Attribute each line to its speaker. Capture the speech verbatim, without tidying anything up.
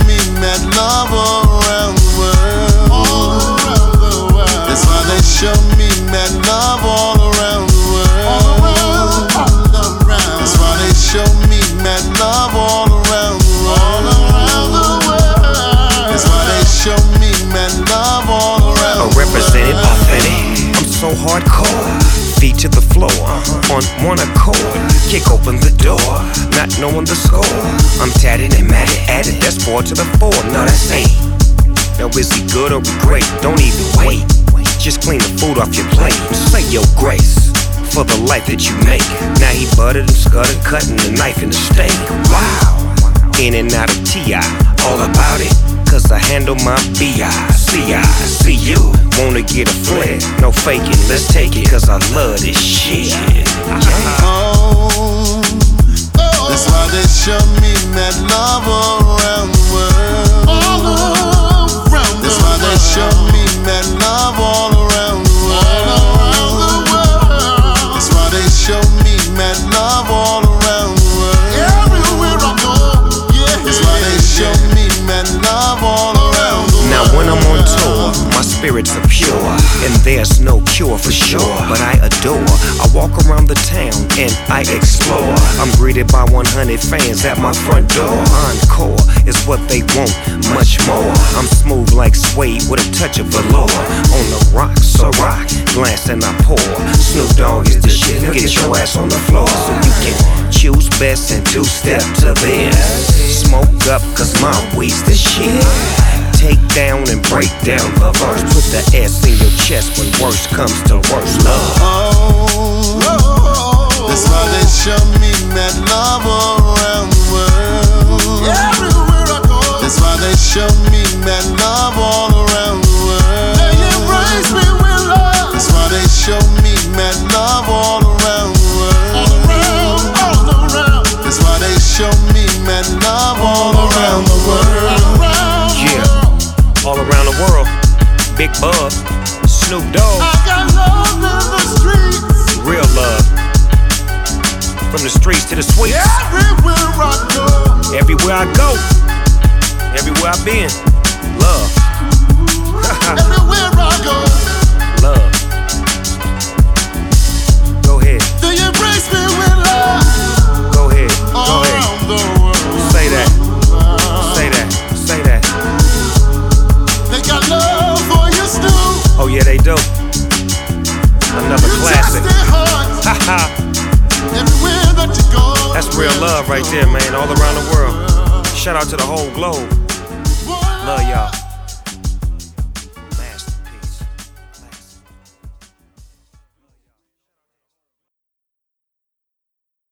Speaker 1: me mad love all around the world.
Speaker 2: All around the world.
Speaker 1: That's why they show me mad love all around the world.
Speaker 2: All around, all around.
Speaker 1: That's why they show me mad love all around the world.
Speaker 2: All around the world.
Speaker 1: That's why they show me mad love all around the world.
Speaker 3: Represented authentic. I'm so hardcore. Feet to the floor, on one accord. Kick open the door, not knowing the score. I'm tatted and matted, added, that's four to the four. No, that's eight. Now is he good or we great? Don't even wait. Just clean the food off your plate. Say your grace for the life that you make. Now he buttered and scuttered, cutting the knife in the steak. Wow, in and out of T I, all about it. Cause I handle my B I, C I, see you. Wanna get a flick, no faking, let's take it. Cause I love this shit. Yeah.
Speaker 1: Oh, that's why they show me mad love all around the world.
Speaker 2: All around the
Speaker 1: That's why they show me mad love all around the
Speaker 2: All around the
Speaker 1: world.
Speaker 2: world.
Speaker 1: That's why they show me mad love all around the world.
Speaker 2: Everywhere I go, yeah.
Speaker 1: That's why they show me mad love all around the world.
Speaker 3: Now when I'm on tour, my spirits are pure, and there's no cure for sure, but I adore. I walk around the town and I explore. I'm greeted by one hundred fans at my front door. Encore is what they want, much more. I'm smooth like suede with a touch of velour. On the rocks, a rock, glance and I pour. Snoop Dogg is the shit, get your ass on the floor. So you can choose best and two-step to this. Smoke up cause my weed's the shit. Take down and break down the verse. Put the S in your chest when worst comes to worst. Love.
Speaker 1: Oh, that's why they show me mad love all around the world.
Speaker 2: Everywhere I go,
Speaker 1: That's why they show me mad love all around the world.
Speaker 2: they embrace me with love.
Speaker 1: That's why they show me mad love all around the
Speaker 2: All
Speaker 1: world.
Speaker 2: around, all around.
Speaker 1: That's why they show me mad love all around the world.
Speaker 2: All around.
Speaker 3: Yeah. All around the world. Big Bub, Snoop Dogg,
Speaker 2: I got love in the streets.
Speaker 3: real love. From the streets to the suites.
Speaker 2: Everywhere I go,
Speaker 3: Everywhere I go, everywhere I've been. Love.
Speaker 2: everywhere I go,
Speaker 3: Love. Go ahead.
Speaker 2: they embrace me with love.
Speaker 3: Go ahead.
Speaker 2: All
Speaker 3: Go ahead.
Speaker 2: around the world.
Speaker 3: Say that. Say that. Say that.
Speaker 2: They got love for you, Stu.
Speaker 3: Oh yeah, they do. Another
Speaker 2: You
Speaker 3: classic.
Speaker 2: touch their hearts
Speaker 3: Ha ha.
Speaker 2: everywhere that you go.
Speaker 3: That's real love right there, man. All around the world. Shout out to the whole globe. Love y'all.